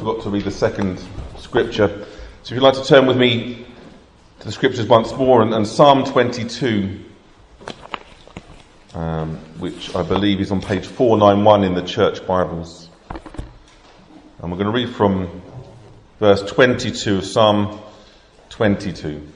forgot to read the second scripture. So if you'd like to turn with me to the scriptures once more, and Psalm 22, which I believe is on page 491 in the church Bibles. And we're going to read from verse 22 of Psalm 22.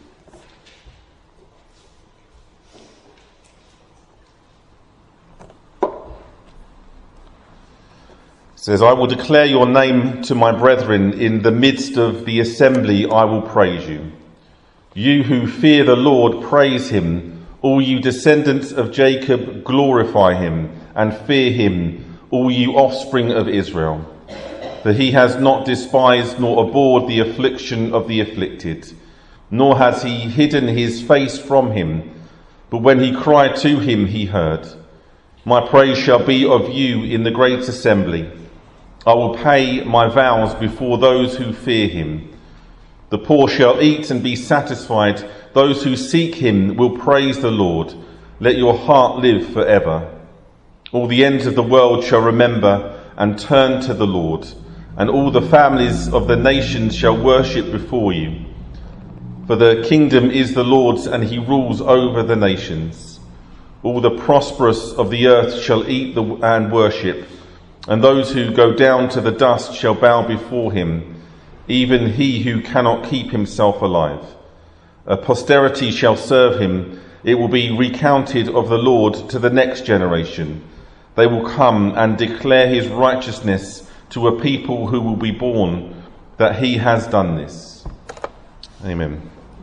It says, I will declare your name to my brethren. In the midst of the assembly I will praise you. You who fear the Lord, praise him. All you descendants of Jacob, glorify him and fear him, all you offspring of Israel. For he has not despised nor abhorred the affliction of the afflicted, nor has he hidden his face from him. But when he cried to him, he heard. My praise shall be of you in the great assembly. I will pay my vows before those who fear him. The poor shall eat and be satisfied. Those who seek him will praise the Lord. Let your heart live forever. All the ends of the world shall remember and turn to the Lord, and all the families of the nations shall worship before you. For the kingdom is the Lord's, and he rules over the nations. All the prosperous of the earth shall eat and worship, and those who go down to the dust shall bow before him, even he who cannot keep himself alive. A posterity shall serve him. It will be recounted of the Lord to the next generation. They will come and declare his righteousness to a people who will be born, that he has done this. Amen.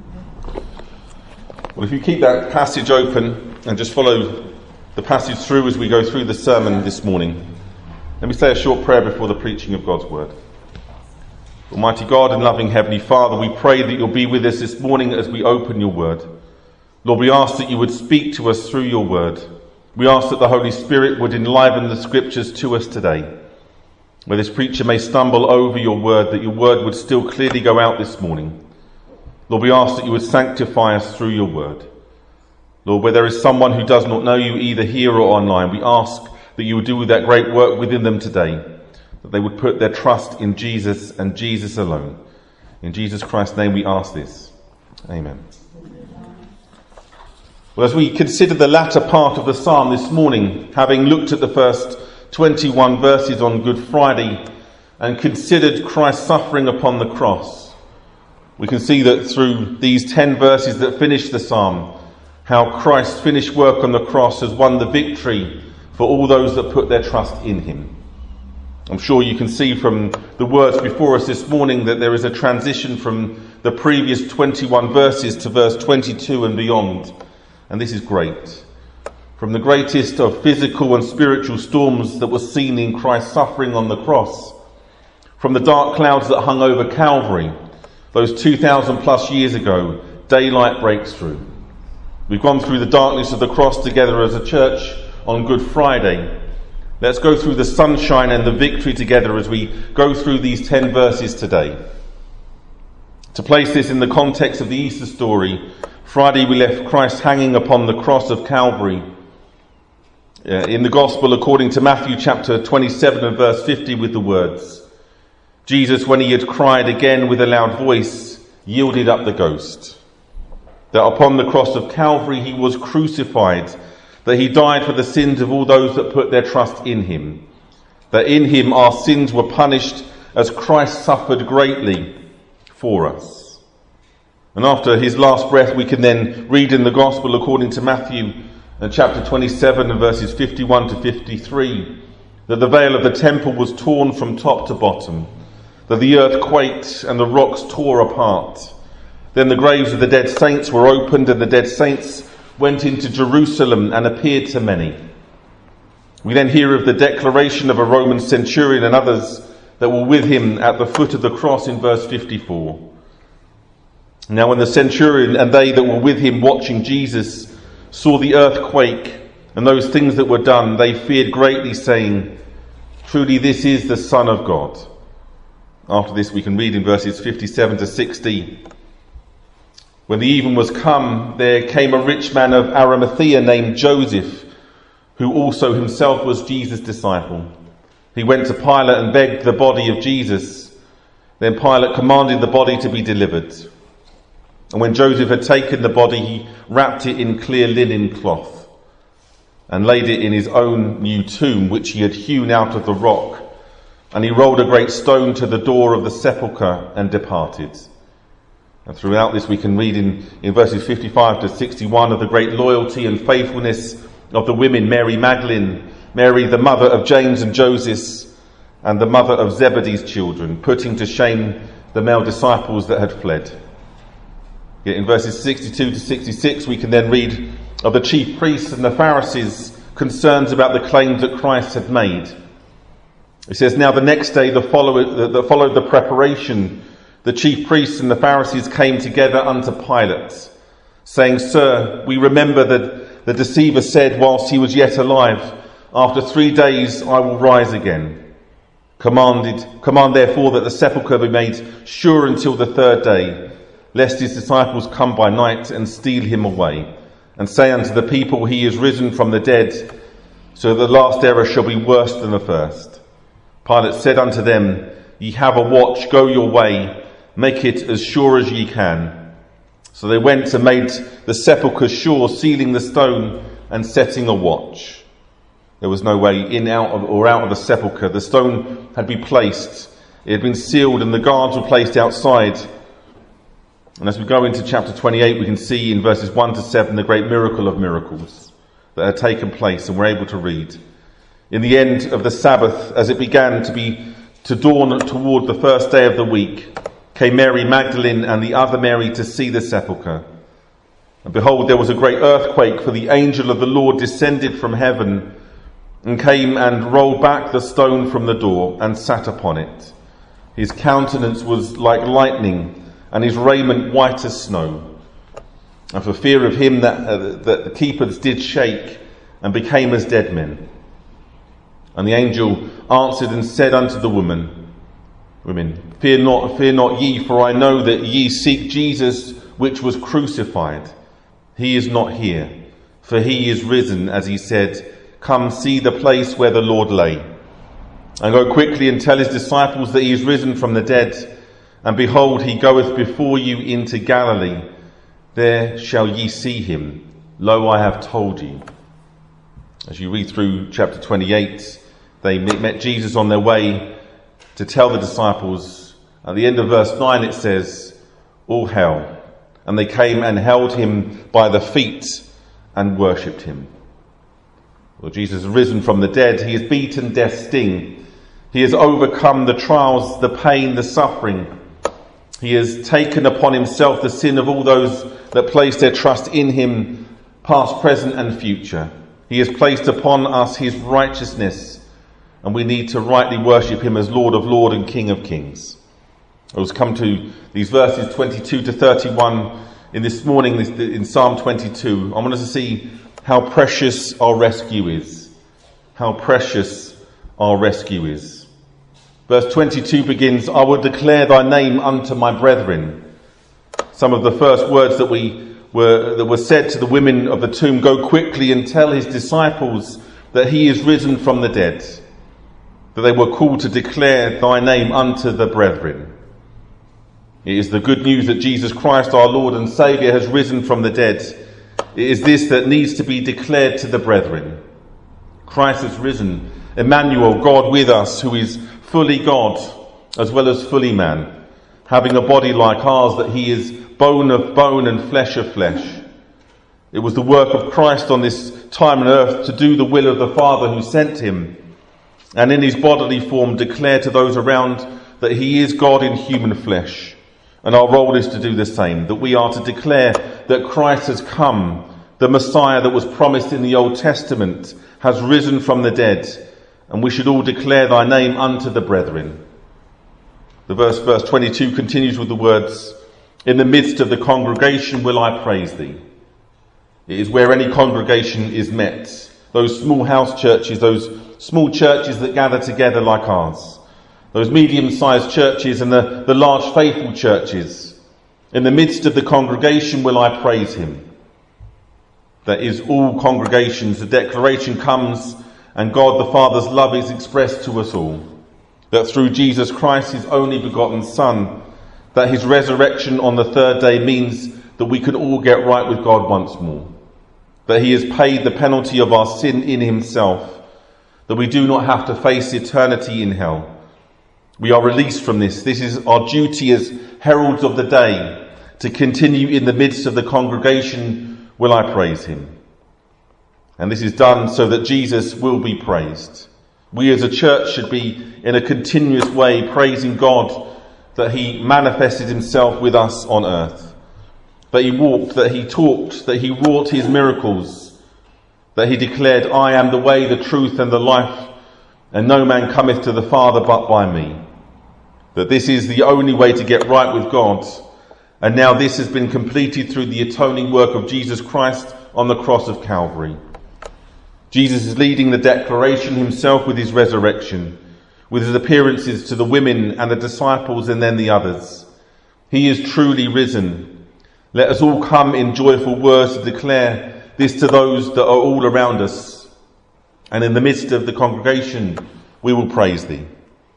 Well, if you keep that passage open and just follow the passage through as we go through the sermon this morning, let me say a short prayer before the preaching of God's word. Almighty God and loving Heavenly Father, we pray that you'll be with us this morning as we open your word. Lord, we ask that you would speak to us through your word. We ask that the Holy Spirit would enliven the scriptures to us today. Where this preacher may stumble over your word, that your word would still clearly go out this morning. Lord, we ask that you would sanctify us through your word. Lord, where there is someone who does not know you either here or online, we ask that you would do that great work within them today, that they would put their trust in Jesus and Jesus alone. In Jesus Christ's name we ask this. Amen. Well, as we consider the latter part of the psalm this morning, having looked at the first 21 verses on Good Friday and considered Christ's suffering upon the cross, we can see that through these 10 verses that finish the psalm, how Christ's finished work on the cross has won the victory for all those that put their trust in him. I'm sure you can see from the words before us this morning that there is a transition from the previous 21 verses to verse 22 and beyond. And this is great. From the greatest of physical and spiritual storms that was seen in Christ's suffering on the cross, from the dark clouds that hung over Calvary, those 2,000 plus years ago, daylight breaks through. We've gone through the darkness of the cross together as a church on Good Friday. Let's go through the sunshine and the victory together as we go through these 10 verses today. To place this in the context of the Easter story, Friday we left Christ hanging upon the cross of Calvary. In the Gospel according to Matthew chapter 27 and verse 50 with the words, Jesus, when he had cried again with a loud voice, yielded up the ghost. That upon the cross of Calvary he was crucified, that he died for the sins of all those that put their trust in him, that in him our sins were punished as Christ suffered greatly for us. And after his last breath we can then read in the Gospel according to Matthew chapter 27 and verses 51 to 53 that the veil of the temple was torn from top to bottom, that the earth quaked and the rocks tore apart. Then the graves of the dead saints were opened, and the dead saints went into Jerusalem and appeared to many. We then hear of the declaration of a Roman centurion and others that were with him at the foot of the cross in verse 54. Now when the centurion and they that were with him watching Jesus saw the earth quake and those things that were done, they feared greatly, saying, truly this is the Son of God. After this we can read in verses 57 to 60. When the even was come, there came a rich man of Arimathea named Joseph, who also himself was Jesus' disciple. He went to Pilate and begged the body of Jesus. Then Pilate commanded the body to be delivered. And when Joseph had taken the body, he wrapped it in clear linen cloth and laid it in his own new tomb, which he had hewn out of the rock. And he rolled a great stone to the door of the sepulchre and departed. And throughout this we can read in verses 55 to 61 of the great loyalty and faithfulness of the women, Mary Magdalene, Mary the mother of James and Joseph, and the mother of Zebedee's children, putting to shame the male disciples that had fled. Yet in verses 62 to 66 we can then read of the chief priests and the Pharisees' concerns about the claims that Christ had made. It says, "Now the next day that followed the preparation, the chief priests and the Pharisees came together unto Pilate, saying, Sir, we remember that the deceiver said whilst he was yet alive, After 3 days I will rise again. Command therefore that the sepulchre be made sure until the 3rd day, lest his disciples come by night and steal him away, and say unto the people, He is risen from the dead, so that the last error shall be worse than the first. Pilate said unto them, Ye have a watch, go your way, make it as sure as ye can. So they went and made the sepulchre sure, sealing the stone and setting a watch. There was no way in, out of the sepulchre. The stone had been placed. It had been sealed and the guards were placed outside. And as we go into chapter 28, we can see in verses 1 to 7 the great miracle of miracles that had taken place, and we're able to read. In the end of the Sabbath, as it began to dawn toward the first day of the week, came Mary Magdalene and the other Mary to see the sepulchre. And behold, there was a great earthquake, for the angel of the Lord descended from heaven and came and rolled back the stone from the door and sat upon it. His countenance was like lightning, and his raiment white as snow. And for fear of him that the keepers did shake and became as dead men. And the angel answered and said unto the women, fear not ye, for I know that ye seek Jesus which was crucified. He is not here, for he is risen, as he said. Come see the place where the Lord lay. And go quickly and tell his disciples that he is risen from the dead. And behold, he goeth before you into Galilee. There shall ye see him. Lo, I have told you. As you read through chapter 28, they met Jesus on their way to tell the disciples. At the end of verse 9 it says, all hail. And they came and held him by the feet and worshipped him. Well, Jesus is risen from the dead. He has beaten death's sting. He has overcome the trials, the pain, the suffering. He has taken upon himself the sin of all those that place their trust in him, past, present and future. He has placed upon us his righteousness, and we need to rightly worship him as Lord of Lords and King of Kings. I was come to these verses 22 to 31 in this morning in Psalm 22. I want us to see how precious our rescue is. How precious our rescue is. Verse 22 begins, I will declare thy name unto my brethren. Some of the first words that were said to the women of the tomb, go quickly and tell his disciples that he is risen from the dead. That they were called to declare thy name unto the brethren. It is the good news that Jesus Christ, our Lord and Saviour, has risen from the dead. It is this that needs to be declared to the brethren. Christ has risen, Emmanuel, God with us, who is fully God as well as fully man, having a body like ours, that he is bone of bone and flesh of flesh. It was the work of Christ on this time on earth to do the will of the Father who sent him, and in his bodily form declare to those around that he is God in human flesh. And our role is to do the same, that we are to declare that Christ has come, the Messiah that was promised in the Old Testament has risen from the dead, and we should all declare thy name unto the brethren. The verse 22 continues with the words, in the midst of the congregation will I praise thee. It is where any congregation is met. Those small house churches, those small churches that gather together like ours. Those medium-sized churches and the large faithful churches. In the midst of the congregation will I praise him. That is all congregations. The declaration comes and God the Father's love is expressed to us all. that through Jesus Christ, his only begotten Son, that his resurrection on the third day means that we can all get right with God once more, that he has paid the penalty of our sin in himself, that we do not have to face eternity in hell. We are released from this. This is our duty as heralds of the day, to continue in the midst of the congregation will I praise him. And this is done so that Jesus will be praised. We as a church should be in a continuous way praising God that he manifested himself with us on earth, that he walked, that he talked, that he wrought his miracles, that he declared, I am the way, the truth and the life, and no man cometh to the Father but by me. That this is the only way to get right with God. And now this has been completed through the atoning work of Jesus Christ on the cross of Calvary. Jesus is leading the declaration himself with his resurrection, with his appearances to the women and the disciples and then the others. He is truly risen. Let us all come in joyful words to declare this to those that are all around us. And in the midst of the congregation, we will praise thee.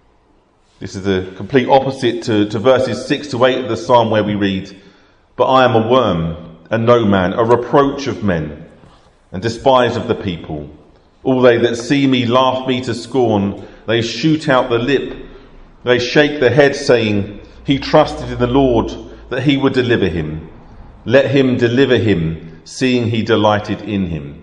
This is the complete opposite to verses 6 to 8 of the psalm where we read, But I am a worm and no man, a reproach of men, and despised of the people. All they that see me laugh me to scorn. They shoot out the lip. They shake their head, saying, He trusted in the Lord, that he would deliver him. Let him deliver him, seeing he delighted in him.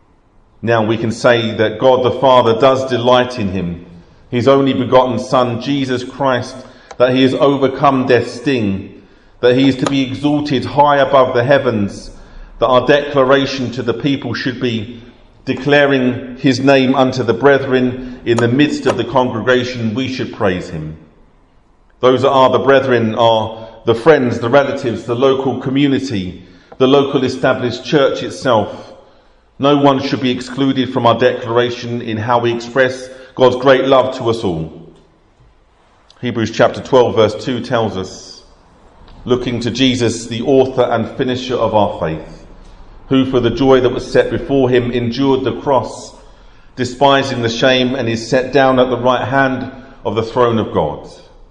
Now we can say that God the Father does delight in him, his only begotten Son, Jesus Christ, that he has overcome death's sting, that he is to be exalted high above the heavens, that our declaration to the people should be declaring his name unto the brethren in the midst of the congregation. We should praise him. Those that are the brethren are the friends, the relatives, the local community, the local established church itself. No one should be excluded from our declaration in how we express God's great love to us all. Hebrews chapter 12 verse 2 tells us, looking to Jesus, the author and finisher of our faith, who for the joy that was set before him endured the cross, despising the shame, and is set down at the right hand of the throne of God.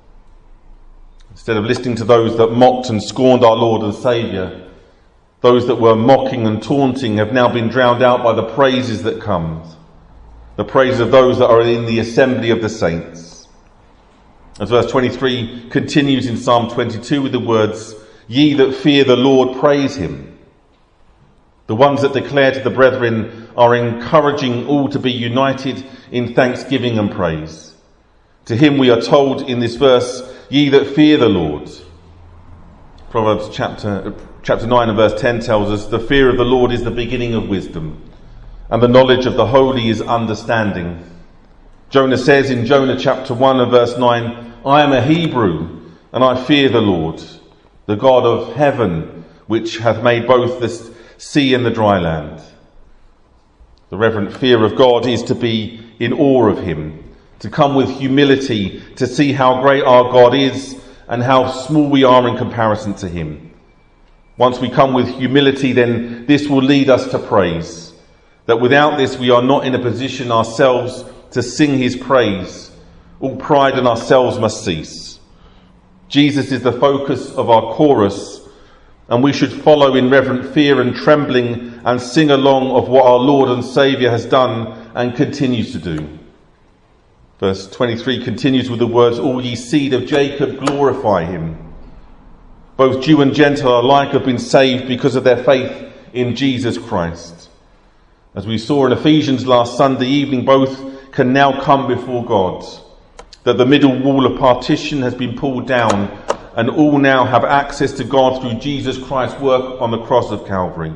Instead of listening to those that mocked and scorned our Lord and Saviour, those that were mocking and taunting have now been drowned out by the praises that come, the praise of those that are in the assembly of the saints. As verse 23 continues in Psalm 22 with the words, Ye that fear the Lord, praise him. The ones that declare to the brethren are encouraging all to be united in thanksgiving and praise. To him we are told in this verse, Ye that fear the Lord. Proverbs chapter 9 and verse 10 tells us, The fear of the Lord is the beginning of wisdom, and the knowledge of the holy is understanding. Jonah says in Jonah chapter 1 and verse 9, I am a Hebrew, and I fear the Lord, the God of heaven, which hath made both the sea and the dry land. The reverent fear of God is to be in awe of him, to come with humility, to see how great our God is and how small we are in comparison to him. Once we come with humility, then this will lead us to praise. That without this we are not in a position ourselves to sing his praise. All pride in ourselves must cease. Jesus is the focus of our chorus, and we should follow in reverent fear and trembling and sing along of what our Lord and Saviour has done and continues to do. Verse 23 continues with the words, All ye seed of Jacob, glorify him. Both Jew and Gentile alike have been saved because of their faith in Jesus Christ. As we saw in Ephesians last Sunday evening, both can now come before God, that the middle wall of partition has been pulled down, and all now have access to God through Jesus Christ's work on the cross of Calvary.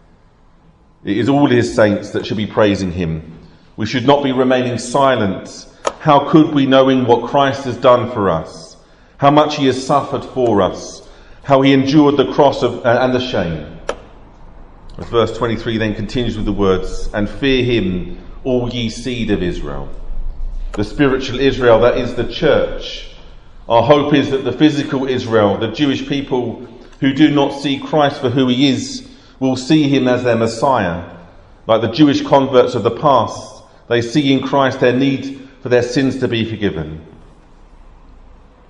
It is all his saints that should be praising him. We should not be remaining silent. How could we, knowing what Christ has done for us, how much he has suffered for us, how he endured the cross and the shame? As verse 23 then continues with the words, And fear him, all ye seed of Israel. The spiritual Israel, that is the church. Our hope is that the physical Israel, the Jewish people who do not see Christ for who he is, will see him as their Messiah. Like the Jewish converts of the past, they see in Christ their need for their sins to be forgiven.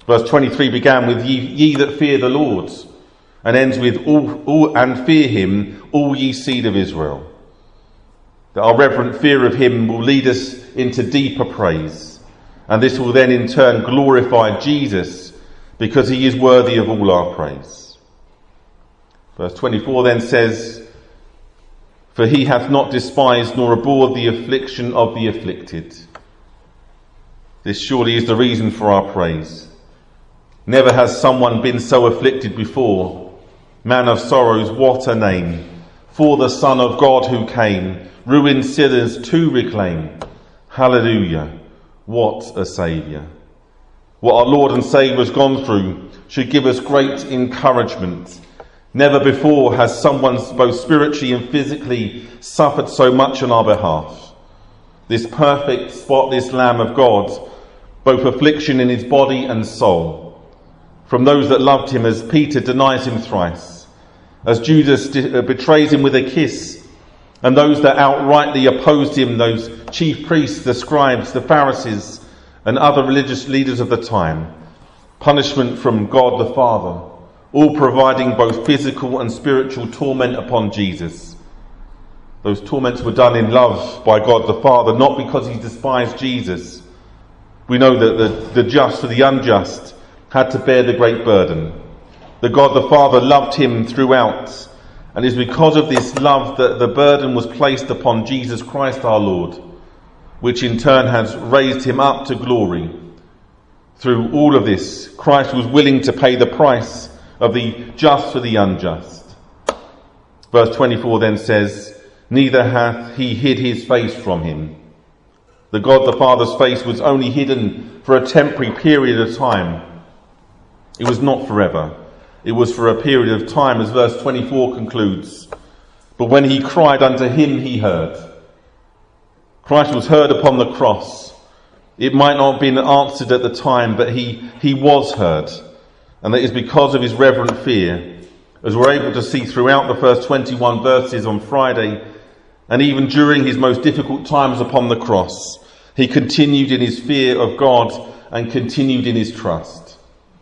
Verse 23 began with ye that fear the Lord, and ends with all and fear him, all ye seed of Israel. That our reverent fear of him will lead us into deeper praise, and this will then in turn glorify Jesus, because he is worthy of all our praise. Verse 24 then says, for he hath not despised nor abhorred the affliction of the afflicted. This surely is the reason for our praise. Never has someone been so afflicted before. Man of sorrows, what a name. For the Son of God who came, ruined sinners to reclaim. Hallelujah, what a Saviour. What our Lord and Saviour has gone through should give us great encouragement. Never before has someone both spiritually and physically suffered so much on our behalf. This perfect, spotless Lamb of God, both affliction in his body and soul. From those that loved him, as Peter denies him thrice, as Judas betrays him with a kiss, and those that outrightly opposed him, those chief priests, the scribes, the Pharisees, and other religious leaders of the time. Punishment from God the Father, all providing both physical and spiritual torment upon Jesus. Those torments were done in love by God the Father, not because he despised Jesus. We know that the just for the unjust had to bear the great burden. The God the Father loved him throughout, and it is because of this love that the burden was placed upon Jesus Christ our Lord, which in turn has raised him up to glory. Through all of this, Christ was willing to pay the price of the just for the unjust. Verse 24 then says, neither hath he hid his face from him. The God the Father's face was only hidden for a temporary period of time. It was not forever. It was for a period of time, as verse 24 concludes. But when he cried unto him, he heard. Christ was heard upon the cross. It might not have been answered at the time, but he was heard. And that is because of his reverent fear, as we're able to see throughout the first 21 verses on Friday, and even during his most difficult times upon the cross, he continued in his fear of God and continued in his trust.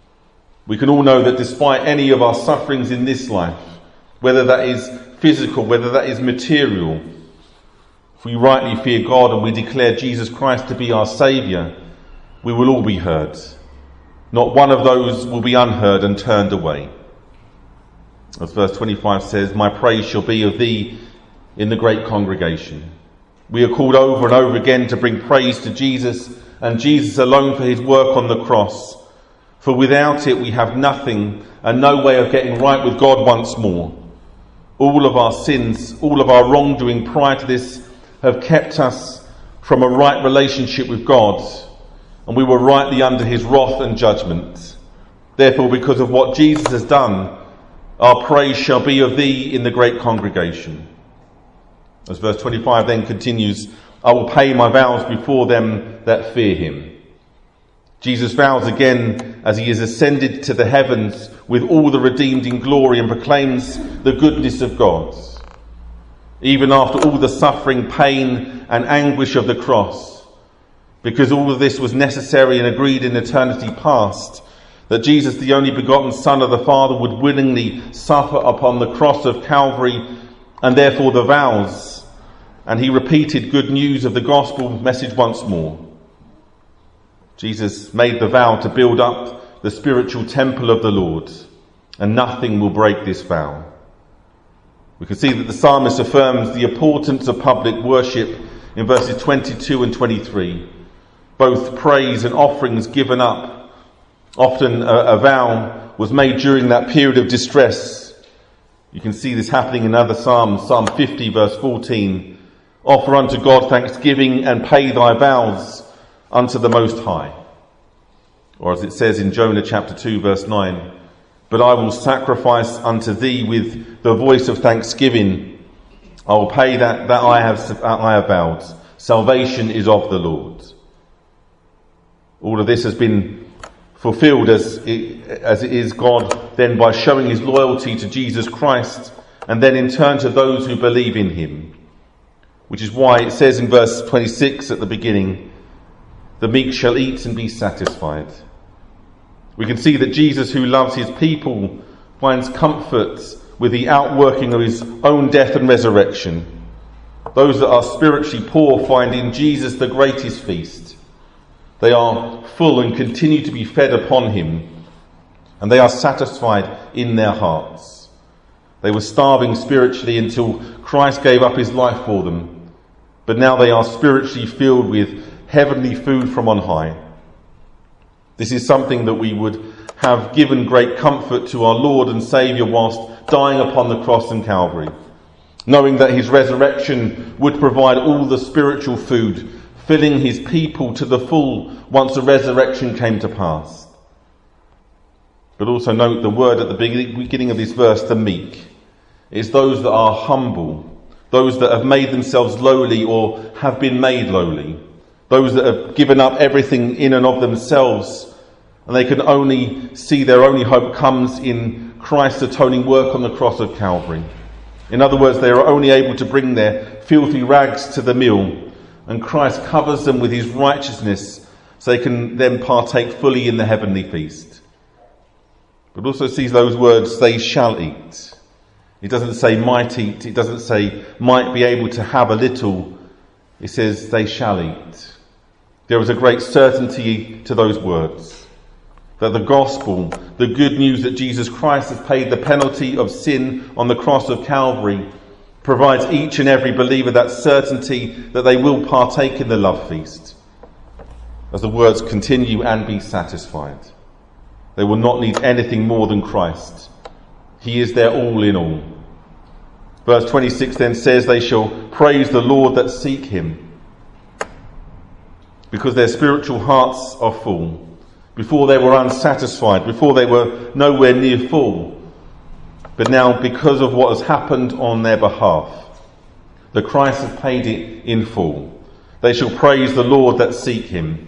We can all know that despite any of our sufferings in this life, whether that is physical, whether that is material, if we rightly fear God and we declare Jesus Christ to be our Saviour, we will all be heard. Not one of those will be unheard and turned away. As verse 25 says, my praise shall be of thee in the great congregation. We are called over and over again to bring praise to Jesus and Jesus alone for his work on the cross. For without it we have nothing and no way of getting right with God once more. All of our sins, all of our wrongdoing prior to this have kept us from a right relationship with God, and we were rightly under his wrath and judgment. Therefore, because of what Jesus has done, our praise shall be of thee in the great congregation. As verse 25 then continues, I will pay my vows before them that fear him. Jesus vows again as he is ascended to the heavens with all the redeemed in glory and proclaims the goodness of God. Even after all the suffering, pain and anguish of the cross, because all of this was necessary and agreed in eternity past, that Jesus, the only begotten Son of the Father, would willingly suffer upon the cross of Calvary, and therefore the vows. And he repeated good news of the gospel message once more. Jesus made the vow to build up the spiritual temple of the Lord, and nothing will break this vow. We can see that the psalmist affirms the importance of public worship in verses 22 and 23. Both praise and offerings given up. Often a vow was made during that period of distress. You can see this happening in other Psalms. Psalm 50 verse 14. Offer unto God thanksgiving and pay thy vows unto the Most High. Or as it says in Jonah chapter 2 verse 9, but I will sacrifice unto thee with the voice of thanksgiving. I will pay that I have vowed. Salvation is of the Lord. All of this has been fulfilled as it is God then by showing his loyalty to Jesus Christ, and then in turn to those who believe in him. Which is why it says in verse 26 at the beginning, the meek shall eat and be satisfied. We can see that Jesus, who loves his people, finds comfort with the outworking of his own death and resurrection. Those that are spiritually poor find in Jesus the greatest feast. They are full and continue to be fed upon him, and they are satisfied in their hearts. They were starving spiritually until Christ gave up his life for them, but now they are spiritually filled with heavenly food from on high. This is something that we would have given great comfort to our Lord and Saviour whilst dying upon the cross in Calvary, knowing that his resurrection would provide all the spiritual food, filling his people to the full once the resurrection came to pass. But also note the word at the beginning of this verse, the meek. It's those that are humble, those that have made themselves lowly or have been made lowly, those that have given up everything in and of themselves, and they can only see their only hope comes in Christ's atoning work on the cross of Calvary. In other words, they are only able to bring their filthy rags to the meal, and Christ covers them with his righteousness so they can then partake fully in the heavenly feast. But also sees those words, they shall eat. It doesn't say might eat, it doesn't say might be able to have a little. It says they shall eat. There is a great certainty to those words, that the gospel, the good news that Jesus Christ has paid the penalty of sin on the cross of Calvary, provides each and every believer that certainty that they will partake in the love feast. As the words continue, and be satisfied. They will not need anything more than Christ. He is their all in all. Verse 26 then says, they shall praise the Lord that seek him, because their spiritual hearts are full. Before they were unsatisfied, before they were nowhere near full. But now, because of what has happened on their behalf, the Christ has paid it in full. They shall praise the Lord that seek him.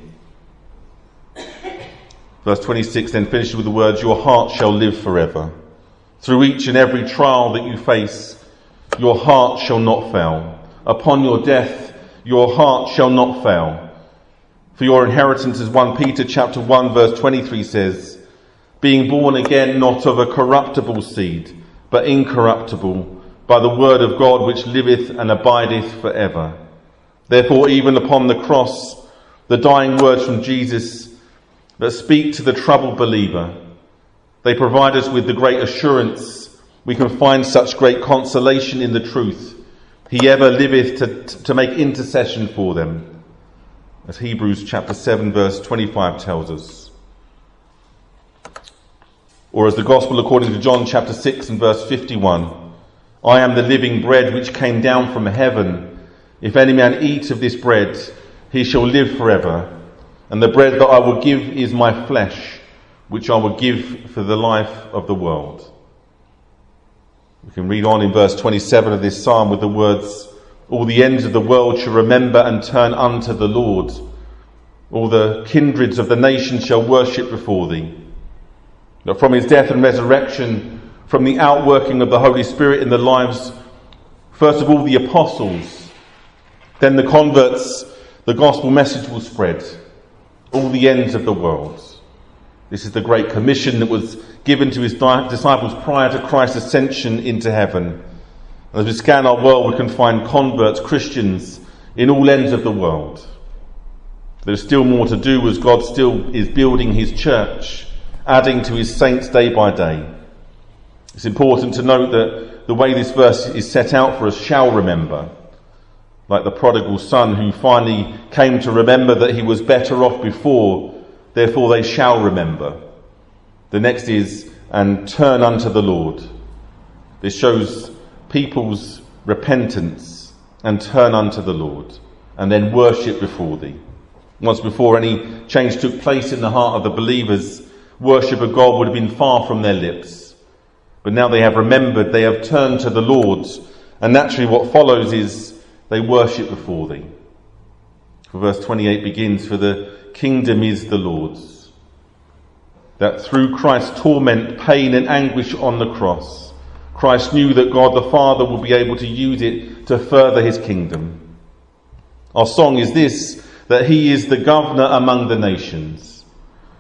Verse 26 then finishes with the words, your heart shall live forever. Through each and every trial that you face, your heart shall not fail. Upon your death, your heart shall not fail. For your inheritance, as 1 Peter chapter 1 verse 23 says, being born again not of a corruptible seed, but incorruptible, by the word of God which liveth and abideth forever. Therefore, even upon the cross, the dying words from Jesus that speak to the troubled believer, they provide us with the great assurance we can find such great consolation in the truth. He ever liveth to make intercession for them, as Hebrews chapter 7 verse 25 tells us. Or as the Gospel according to John chapter 6 and verse 51, I am the living bread which came down from heaven. If any man eat of this bread, he shall live forever. And the bread that I will give is my flesh, which I will give for the life of the world. We can read on in verse 27 of this psalm with the words, all the ends of the world shall remember and turn unto the Lord. All the kindreds of the nations shall worship before thee. That from his death and resurrection, from the outworking of the Holy Spirit in the lives, first of all the apostles, then the converts, the gospel message will spread. All the ends of the world. This is the great commission that was given to his disciples prior to Christ's ascension into heaven. As we scan our world, we can find converts, Christians, in all ends of the world. There's still more to do as God still is building his church, adding to his saints day by day. It's important to note that the way this verse is set out for us, shall remember. Like the prodigal son who finally came to remember that he was better off before, therefore they shall remember. The next is, and turn unto the Lord. This shows people's repentance and turn unto the Lord, and then worship before thee. Once before any change took place in the heart of the believers, worship of God would have been far from their lips. But now they have remembered, they have turned to the Lord, and naturally what follows is they worship before thee. For verse 28 begins, for the kingdom is the Lord's. That through Christ's torment, pain and anguish on the cross, Christ knew that God the Father would be able to use it to further his kingdom. Our song is this, that he is the governor among the nations.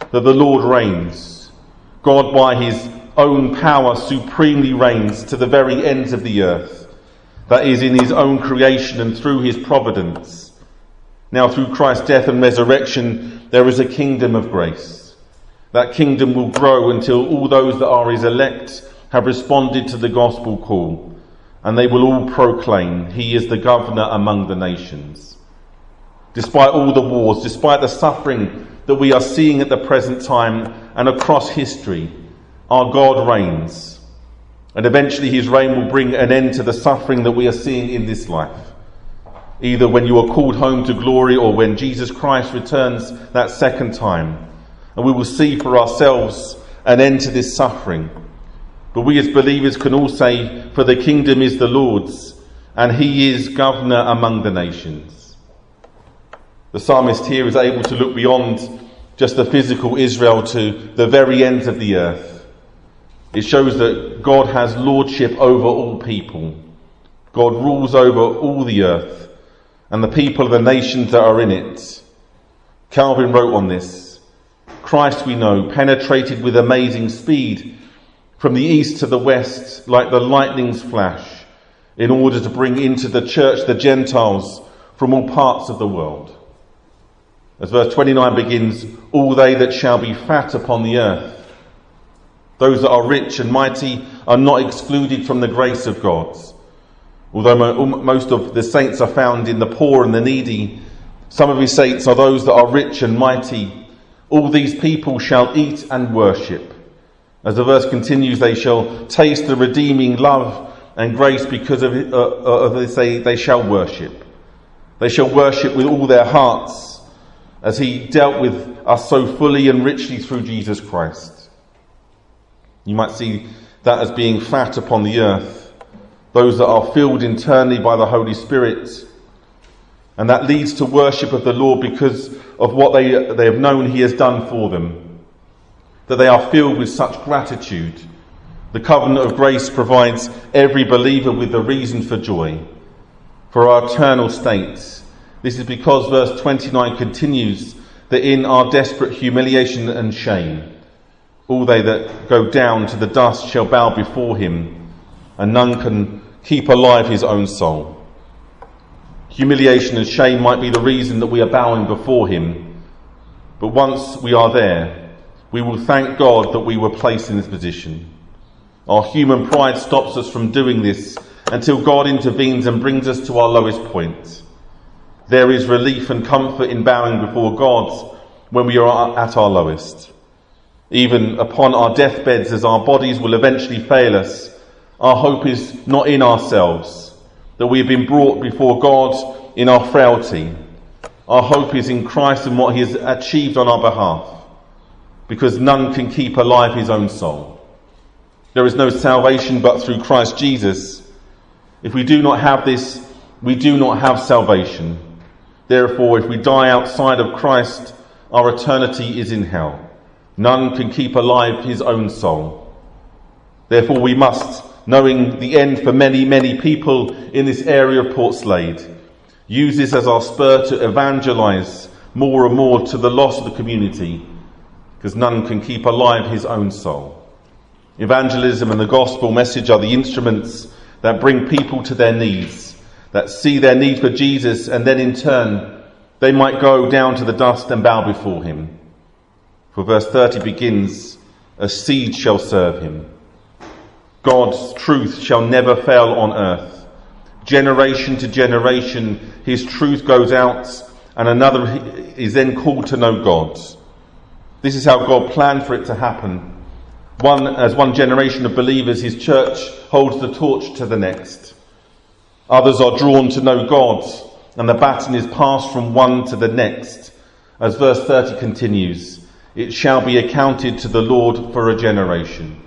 that the Lord reigns. God by his own power supremely reigns to the very ends of the earth, that is, in his own creation and through his providence. Now through Christ's death and resurrection there is a kingdom of grace. That kingdom will grow until all those that are his elect have responded to the gospel call, and they will all proclaim, he is the governor among the nations. Despite all the wars, despite the suffering that we are seeing at the present time and across history, our God reigns. And eventually his reign will bring an end to the suffering that we are seeing in this life. Either when you are called home to glory or when Jesus Christ returns that second time. And we will see for ourselves an end to this suffering. But we as believers can all say, for the kingdom is the Lord's, and he is governor among the nations. The psalmist here is able to look beyond just the physical Israel to the very ends of the earth. It shows that God has lordship over all people. God rules over all the earth and the people of the nations that are in it. Calvin wrote on this, Christ, we know, penetrated with amazing speed from the east to the west like the lightning's flash, in order to bring into the church the Gentiles from all parts of the world. As verse 29 begins, all they that shall be fat upon the earth. Those that are rich and mighty are not excluded from the grace of God. Although most of the saints are found in the poor and the needy, some of his saints are those that are rich and mighty. All these people shall eat and worship. As the verse continues, they shall taste the redeeming love and grace because of this they shall worship. They shall worship with all their hearts as he dealt with us so fully and richly through Jesus Christ. You might see that as being fat upon the earth, those that are filled internally by the Holy Spirit. And that leads to worship of the Lord because of what they have known he has done for them. That they are filled with such gratitude. The covenant of grace provides every believer with the reason for joy, for our eternal state. This is because verse 29 continues that in our desperate humiliation and shame, all they that go down to the dust shall bow before him, and none can keep alive his own soul. Humiliation and shame might be the reason that we are bowing before him, but once we are there, we will thank God that we were placed in this position. Our human pride stops us from doing this until God intervenes and brings us to our lowest point. There is relief and comfort in bowing before God when we are at our lowest. Even upon our deathbeds, as our bodies will eventually fail us, our hope is not in ourselves, that we have been brought before God in our frailty. Our hope is in Christ and what he has achieved on our behalf, because none can keep alive his own soul. There is no salvation but through Christ Jesus. If we do not have this, we do not have salvation. Therefore, if we die outside of Christ, our eternity is in hell. None can keep alive his own soul. Therefore, we must, knowing the end for many, many people in this area of Portslade, use this as our spur to evangelise more and more to the lost of the community, because none can keep alive his own soul. Evangelism and the gospel message are the instruments that bring people to their needs, that see their need for Jesus, and then in turn they might go down to the dust and bow before him. For verse 30 begins, a seed shall serve him. God's truth shall never fail on earth. Generation to generation his truth goes out, and another is then called to know God. This is how God planned for it to happen. As one generation of believers, his church holds the torch to the next. Others are drawn to know God, and the baton is passed from one to the next. As verse 30 continues, it shall be accounted to the Lord for a generation.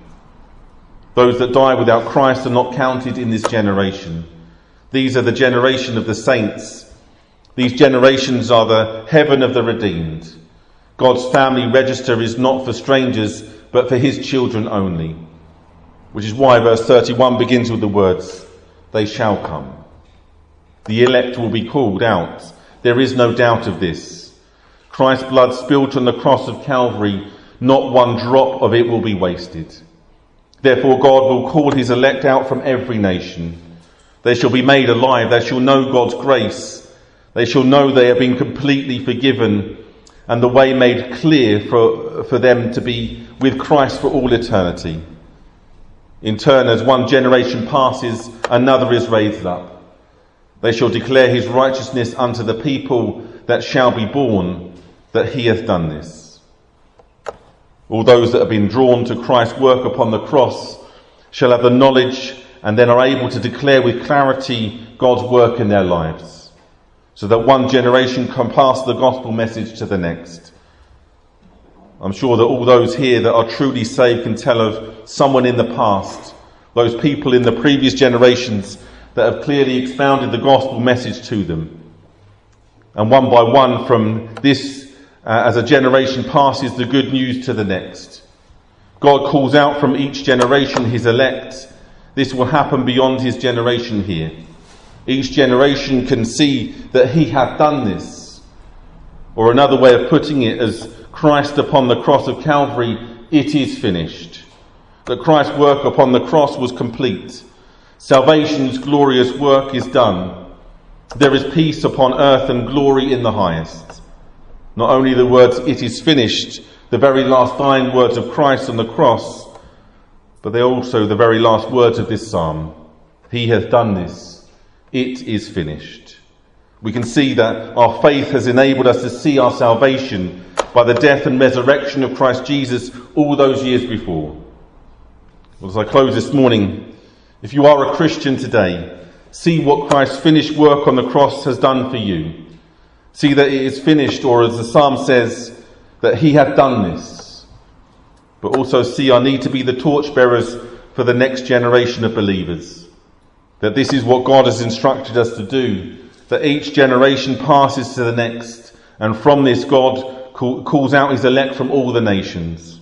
Those that die without Christ are not counted in this generation. These are the generation of the saints. These generations are the heaven of the redeemed. God's family register is not for strangers, but for his children only. Which is why verse 31 begins with the words, they shall come. The elect will be called out. There is no doubt of this. Christ's blood spilt on the cross of Calvary, not one drop of it will be wasted. Therefore God will call his elect out from every nation. They shall be made alive. They shall know God's grace. They shall know they have been completely forgiven and the way made clear for them to be with Christ for all eternity. In turn, as one generation passes, another is raised up. They shall declare his righteousness unto the people that shall be born, that he hath done this. All those that have been drawn to Christ's work upon the cross shall have the knowledge and then are able to declare with clarity God's work in their lives, so that one generation can pass the gospel message to the next. I'm sure that all those here that are truly saved can tell of someone in the past, those people in the previous generations that have clearly expounded the gospel message to them. And one by one from this, as a generation passes the good news to the next. God calls out from each generation his elect. This will happen beyond his generation here. Each generation can see that he hath done this. Or another way of putting it, as Christ upon the cross of Calvary, it is finished. That Christ's work upon the cross was complete. Salvation's glorious work is done. There is peace upon earth and glory in the highest. Not only the words, it is finished, the very last dying words of Christ on the cross, but they're also the very last words of this psalm. He hath done this. It is finished. We can see that our faith has enabled us to see our salvation by the death and resurrection of Christ Jesus all those years before. Well, as I close this morning, if you are a Christian today, see what Christ's finished work on the cross has done for you. See that it is finished, or as the psalm says, that he hath done this. But also see our need to be the torchbearers for the next generation of believers. That this is what God has instructed us to do. That each generation passes to the next. And from this God calls out his elect from all the nations.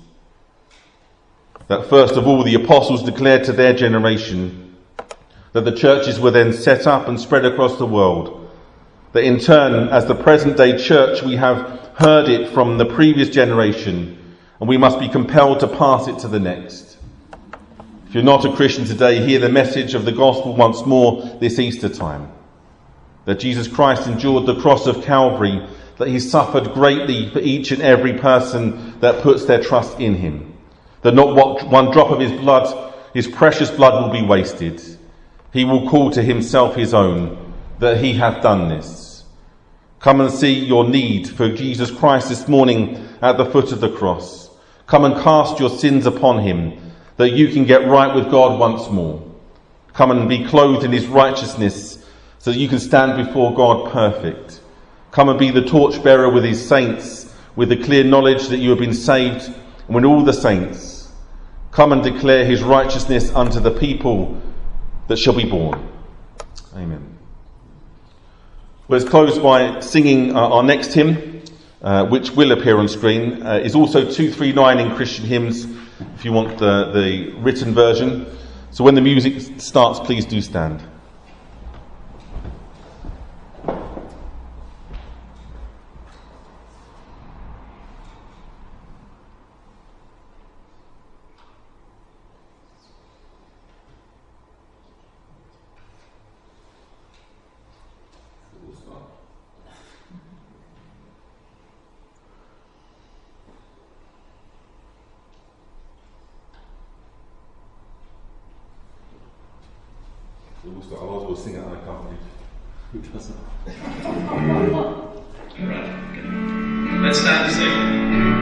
That first of all the apostles declared to their generation. That the churches were then set up and spread across the world. That in turn, as the present day church, we have heard it from the previous generation, and we must be compelled to pass it to the next. If you're not a Christian today, hear the message of the gospel once more this Easter time. That Jesus Christ endured the cross of Calvary, that he suffered greatly for each and every person that puts their trust in him. That not one drop of his blood, his precious blood, will be wasted. He will call to himself his own, that he hath done this. Come and see your need for Jesus Christ this morning at the foot of the cross. Come and cast your sins upon him, that you can get right with God once more. Come and be clothed in his righteousness, so that you can stand before God perfect. Come and be the torchbearer with his saints, with the clear knowledge that you have been saved, and with all the saints. Come and declare his righteousness unto the people that shall be born. Amen. Let's close by singing our next hymn, which will appear on screen. Is also 239 in Christian Hymns, if you want the written version. So when the music starts, please do stand. Otherwise we'll sing it unaccompanied. Who doesn't? Right. Let's stand to sing.